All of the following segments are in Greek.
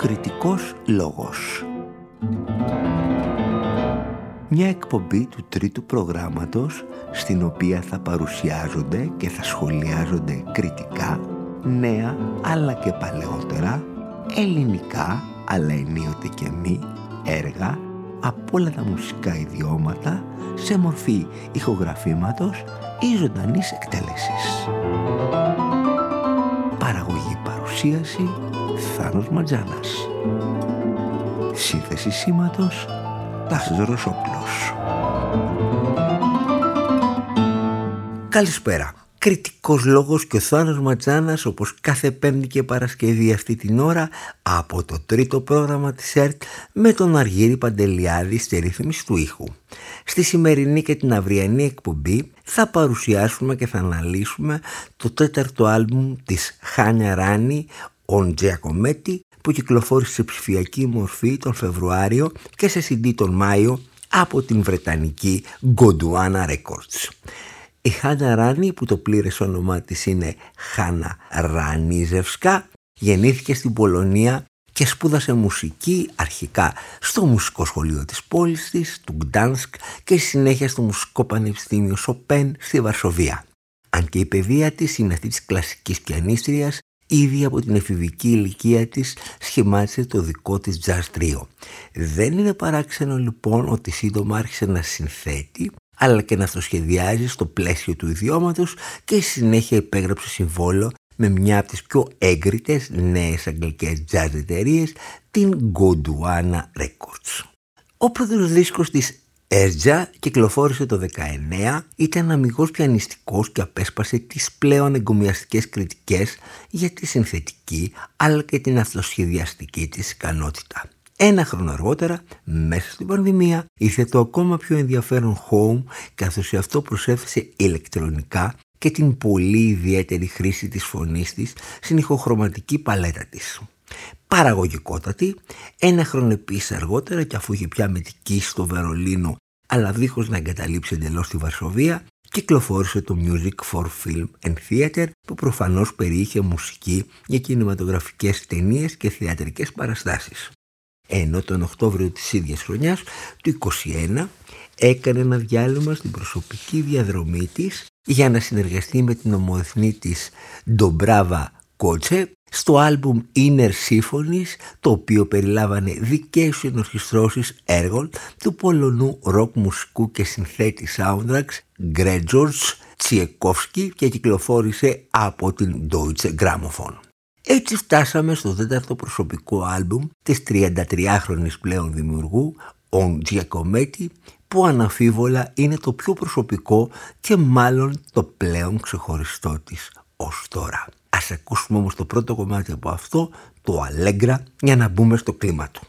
Κριτικός λόγος. Μια εκπομπή του τρίτου προγράμματος στην οποία θα παρουσιάζονται και θα σχολιάζονται κριτικά νέα αλλά και παλαιότερα, ελληνικά αλλά ενίοτε και μη έργα από όλα τα μουσικά ιδιώματα σε μορφή ηχογραφήματος ή ζωντανής εκτέλεσης. Παραγωγή παρουσίαση Θάνος Ματζάνας. Σύνθεση σήματος Τάσος Ρωσόπουλος. Καλησπέρα. Κριτικός λόγος και ο Θάνος Ματζάνας, όπως κάθε Πέμπτη και Παρασκευή αυτή την ώρα, από το τρίτο πρόγραμμα της ΕΡΤ, με τον Αργύρη Παντελιάδη στη ρύθμιση του ήχου. Στη σημερινή και την αυριανή εκπομπή θα παρουσιάσουμε και θα αναλύσουμε το τέταρτο άλμπουμ της Χάνια Ράνη, On Giacometti, που κυκλοφόρησε σε ψηφιακή μορφή τον Φεβρουάριο και σε CD τον Μάιο από την βρετανική Gondwana Records. Η Χάνια Ράνη, που το πλήρες όνομά της είναι Χάνα Ρανίζευσκα, γεννήθηκε στην Πολωνία και σπούδασε μουσική αρχικά στο μουσικό σχολείο της πόλης της, του Γκτάνσκ, και συνέχεια στο μουσικό πανεπιστήμιο Σοπέν στη Βαρσοβία. Αν και η παιδεία της είναι αυτή της κλασικής πιανίστριας, ήδη από την εφηβική ηλικία της σχημάτισε το δικό της jazz τρίο. Δεν είναι παράξενο λοιπόν ότι σύντομα άρχισε να συνθέτει αλλά και να αυτοσχεδιάζει στο πλαίσιο του ιδιώματος και συνέχεια υπέγραψε συμβόλαιο με μια από τις πιο έγκριτες νέες αγγλικές jazz εταιρείες, την Gondwana Records. Ο πρώτος δίσκος της Έστζα κυκλοφόρησε το 19, ήταν αμιγώς πιανιστικός και απέσπασε τις πλέον εγκομιαστικές κριτικές για τη συνθετική αλλά και την αυτοσχεδιαστική της ικανότητα. Ένα χρόνο αργότερα, μέσα στην πανδημία, ήρθε το ακόμα πιο ενδιαφέρον Home, καθώς σε αυτό προσέθεσε ηλεκτρονικά και την πολύ ιδιαίτερη χρήση της φωνής της στην ηχοχρωματική παλέτα της. Παραγωγικότατη, ένα χρόνο επίσης αργότερα, και αφού είχε πια μετικήσει στο Βερολίνο αλλά δίχως να εγκαταλείψει εντελώς τη Βαρσοβία, κυκλοφόρησε το Music for Film and Theatre, που προφανώς περιείχε μουσική για κινηματογραφικές ταινίες και θεατρικές παραστάσεις. Ενώ τον Οκτώβριο της ίδιας χρονιάς, του 2021, έκανε ένα διάλειμμα στην προσωπική διαδρομή της για να συνεργαστεί με την ομοεθνή της Ντομπράβα Κότσε στο άλμπουμ Inner Symphonies, το οποίο περιλάμβανε δικές ενορχιστρώσεις έργων του Πολωνού ροκ μουσικού και συνθέτη soundtracks Grzegorz Τσιεκόφσκι και κυκλοφόρησε από την Deutsche Grammophon. Έτσι φτάσαμε στο τέταρτο προσωπικό άλμπουμ της 33χρονης πλέον δημιουργού On Giacometti, που αναμφίβολα είναι το πιο προσωπικό και μάλλον το πλέον ξεχωριστό της ως τώρα. Ας ακούσουμε όμως το πρώτο κομμάτι από αυτό, το Allegra, για να μπούμε στο κλίμα του.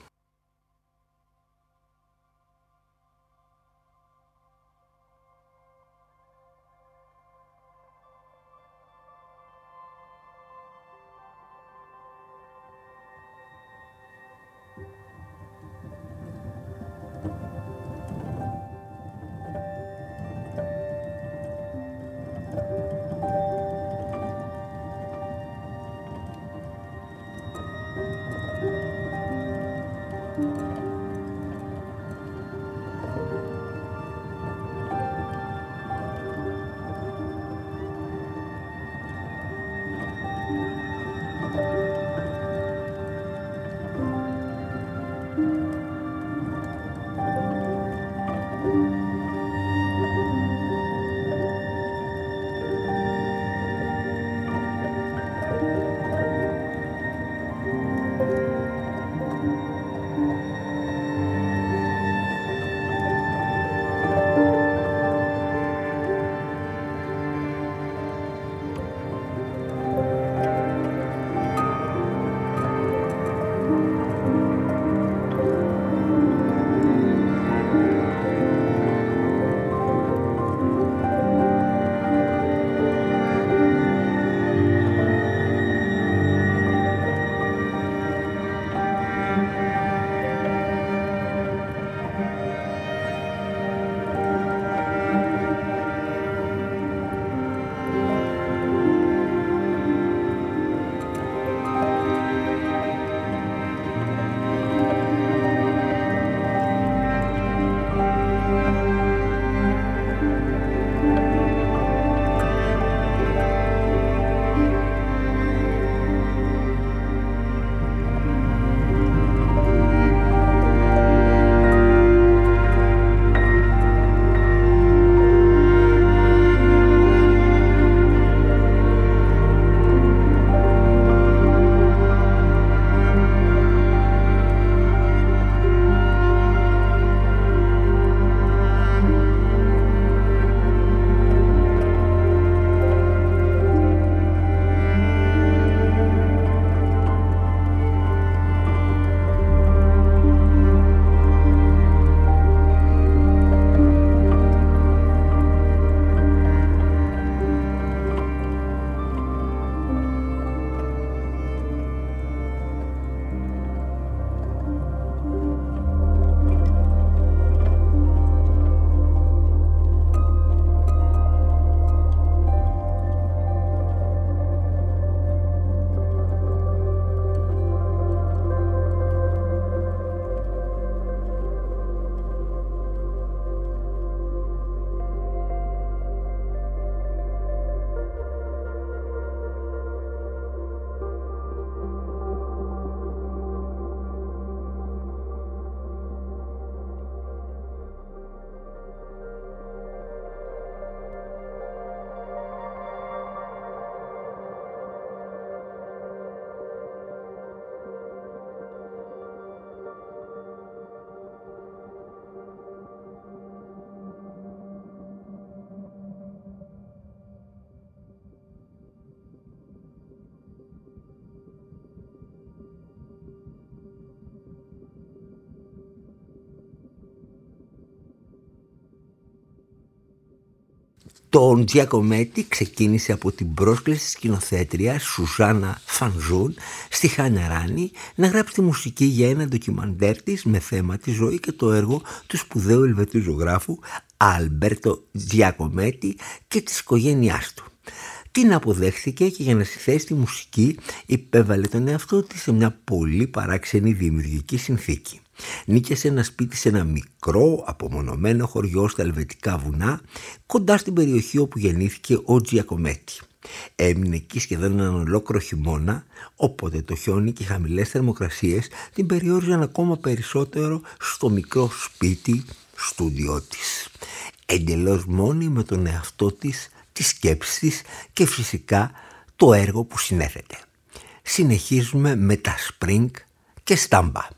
Το Giacometti ξεκίνησε από την πρόσκληση της σκηνοθέτριας Σουζάνα Φανζούν στη Χάνια Ράνι να γράψει τη μουσική για ένα ντοκιμαντέρ της με θέμα τη ζωή και το έργο του σπουδαίου Ελβετού ζωγράφου Αλμπέρτο Giacometti και της οικογένειάς του. Την αποδέχθηκε και για να συθέσει τη μουσική υπέβαλε τον εαυτό της σε μια πολύ παράξενη δημιουργική συνθήκη. Νίκησε ένα σπίτι σε ένα μικρό απομονωμένο χωριό στα ελβετικά βουνά κοντά στην περιοχή όπου γεννήθηκε ο Giacometti. Έμεινε εκεί σχεδόν έναν ολόκληρο χειμώνα, οπότε το χιόνι και οι χαμηλές θερμοκρασίες την περιόριζαν ακόμα περισσότερο στο μικρό σπίτι στούντιό της. Εντελώς μόνη με τον εαυτό της, τις σκέψεις της και φυσικά το έργο που συνέθετε. Συνεχίζουμε με τα Spring και Στάμπα.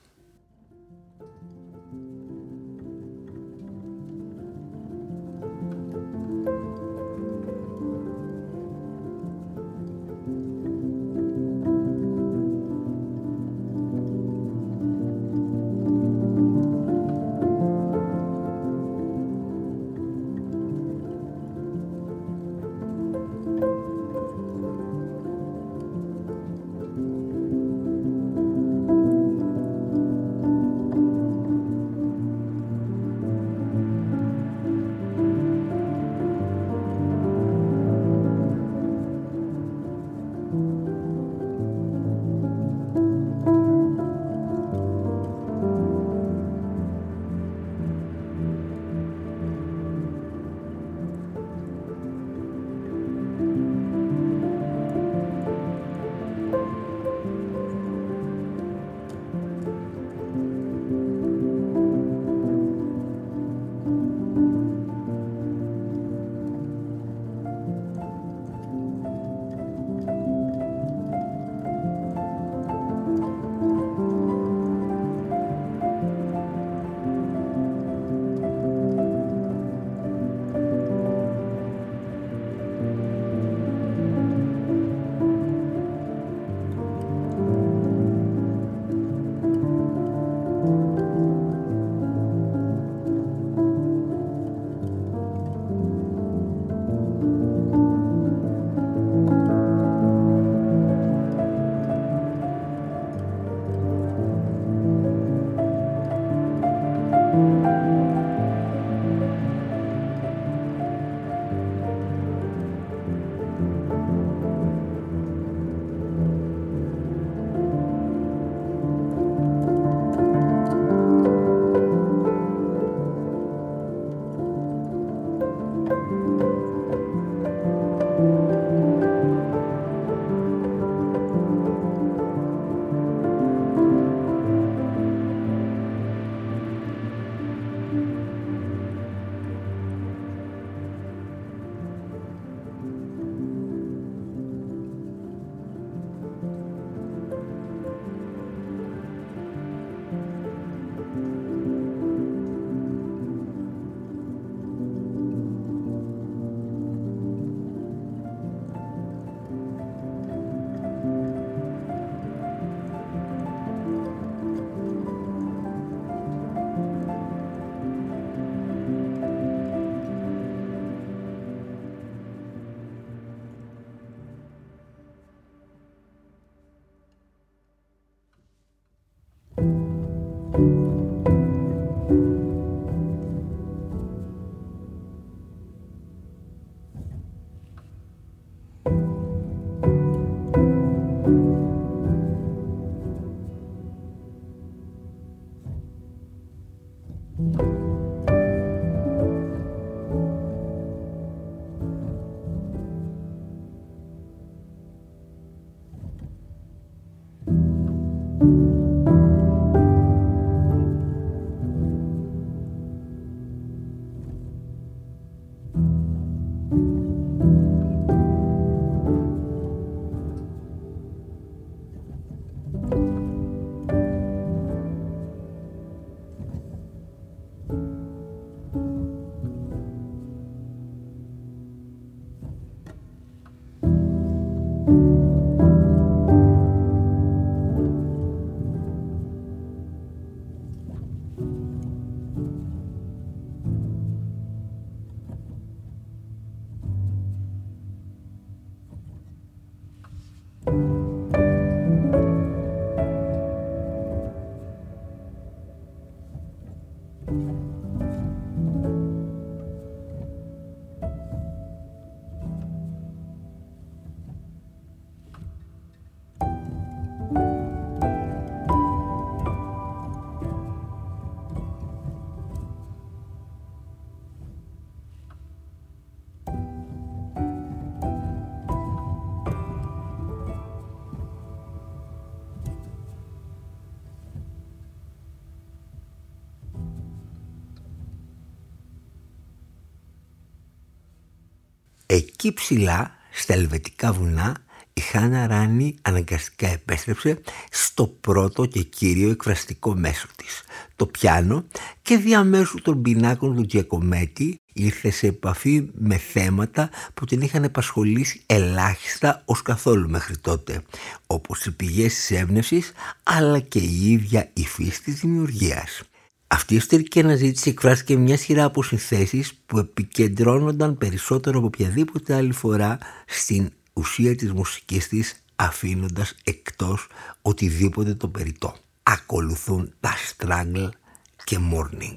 Εκεί ψηλά, στα ελβετικά βουνά, η Χάνα Ράνι αναγκαστικά επέστρεψε στο πρώτο και κύριο εκφραστικό μέσο της, το πιάνο, και διαμέσου των πινάκων του Τζιακομέτη ήρθε σε επαφή με θέματα που την είχαν επασχολήσει ελάχιστα ως καθόλου μέχρι τότε, όπως οι πηγές της έμπνευσης αλλά και η ίδια η φύση της δημιουργίας. Αυτή η εσωτερική αναζήτηση εκφράστηκε μια σειρά από συνθέσεις που επικεντρώνονταν περισσότερο από οποιαδήποτε άλλη φορά στην ουσία της μουσικής της, αφήνοντας εκτός οτιδήποτε το περιττό. Ακολουθούν τα Strangle και Morning.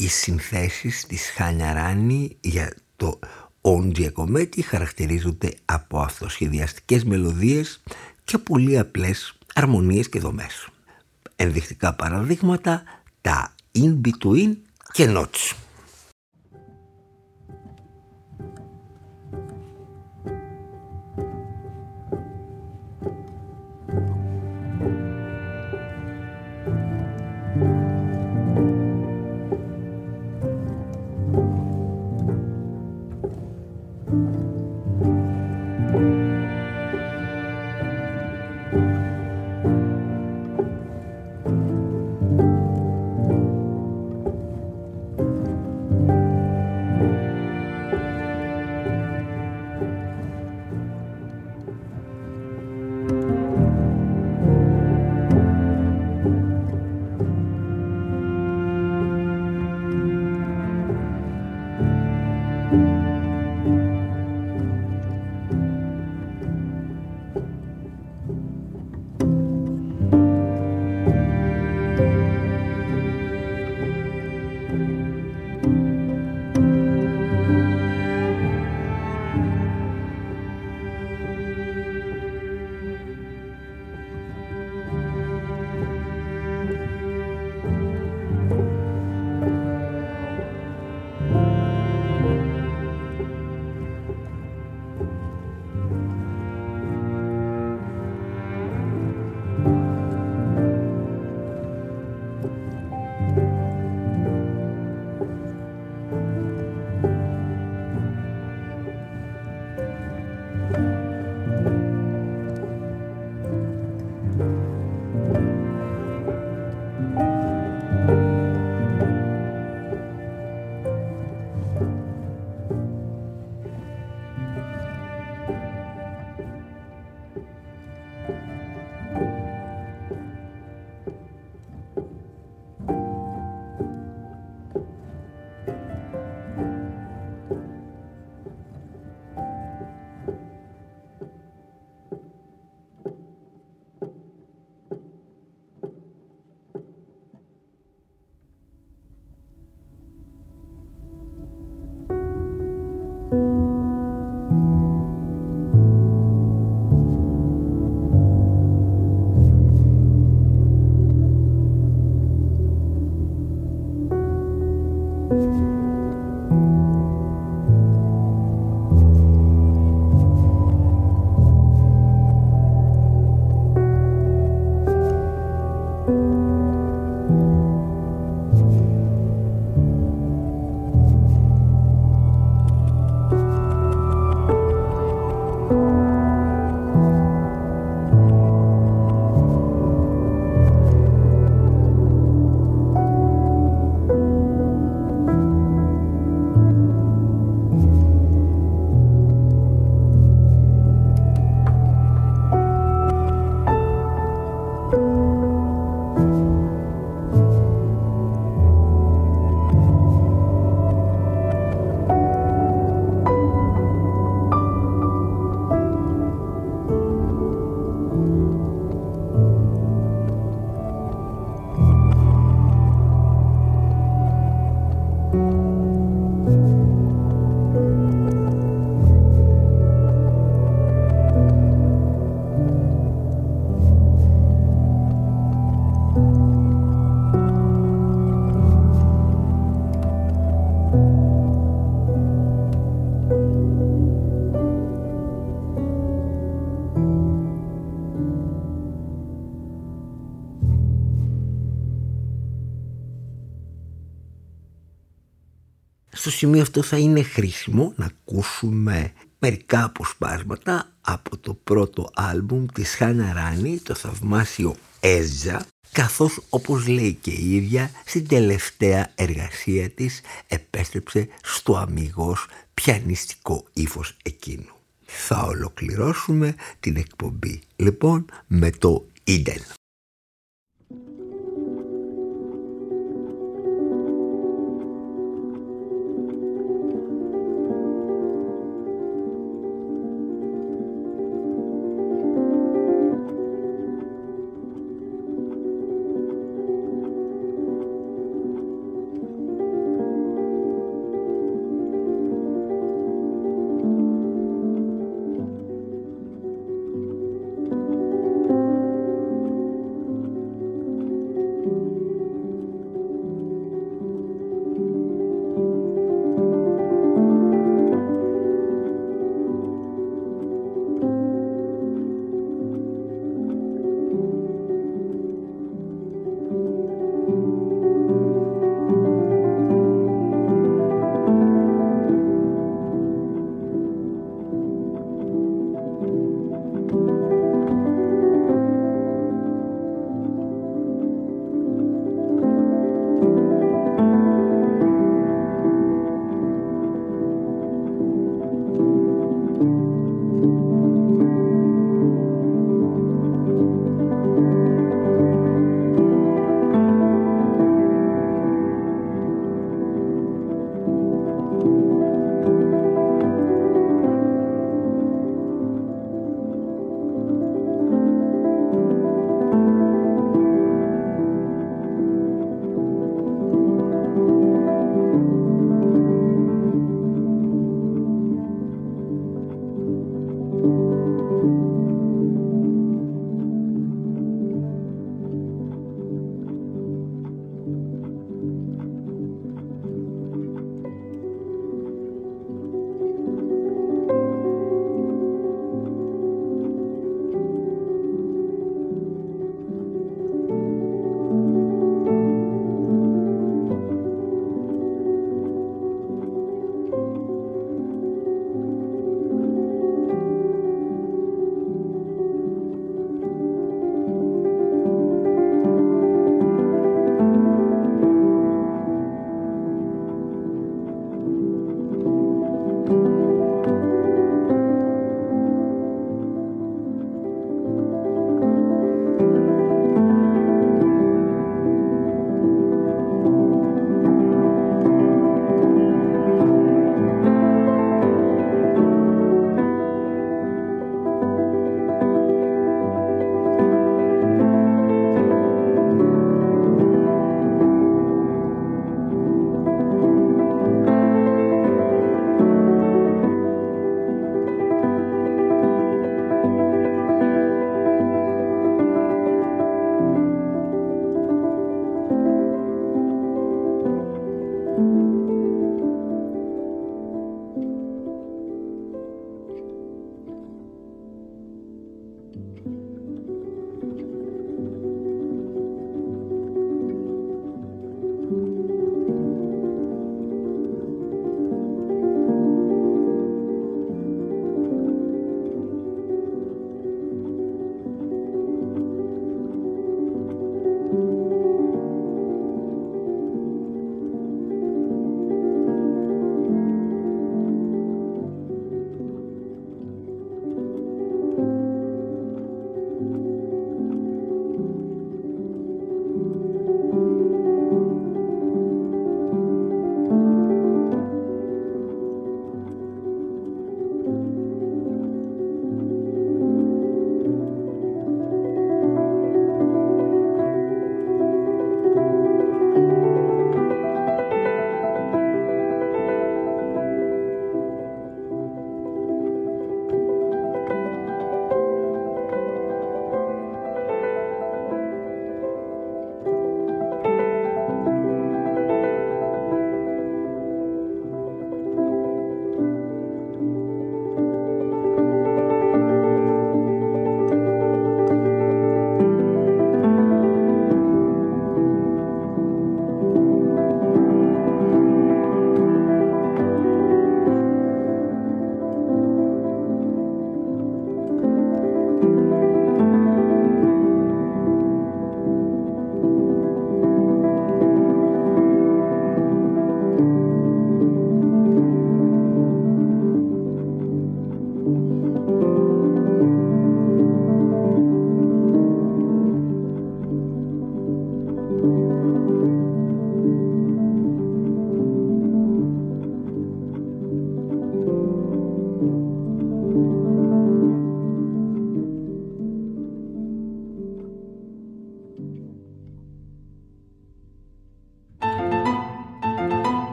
Οι συνθέσεις της Χάνια Ράνη για το «On Giacometti» χαρακτηρίζονται από αυτοσχεδιαστικές μελωδίες και πολύ απλές αρμονίες και δομές. Ενδεικτικά παραδείγματα τα In Between και Notes. Στο σημείο αυτό θα είναι χρήσιμο να ακούσουμε μερικά αποσπάσματα από το πρώτο άλμπουμ της Χάνια Ράνη, το θαυμάσιο Έζα, καθώς όπως λέει και η ίδια στην τελευταία εργασία της επέστρεψε στο αμιγώς πιανιστικό ύφος εκείνου. Θα ολοκληρώσουμε την εκπομπή λοιπόν με το Eden.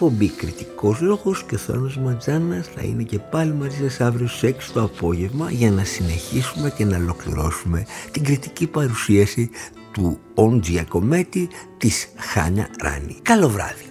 εκπομπή Κριτικός Λόγος και ο Θάνος Ματζάνας θα είναι και πάλι μαζί σας αύριο στις 6 το απόγευμα για να συνεχίσουμε και να ολοκληρώσουμε την κριτική παρουσίαση του On Giacometti της Χάνια Ράνη. Καλό βράδυ.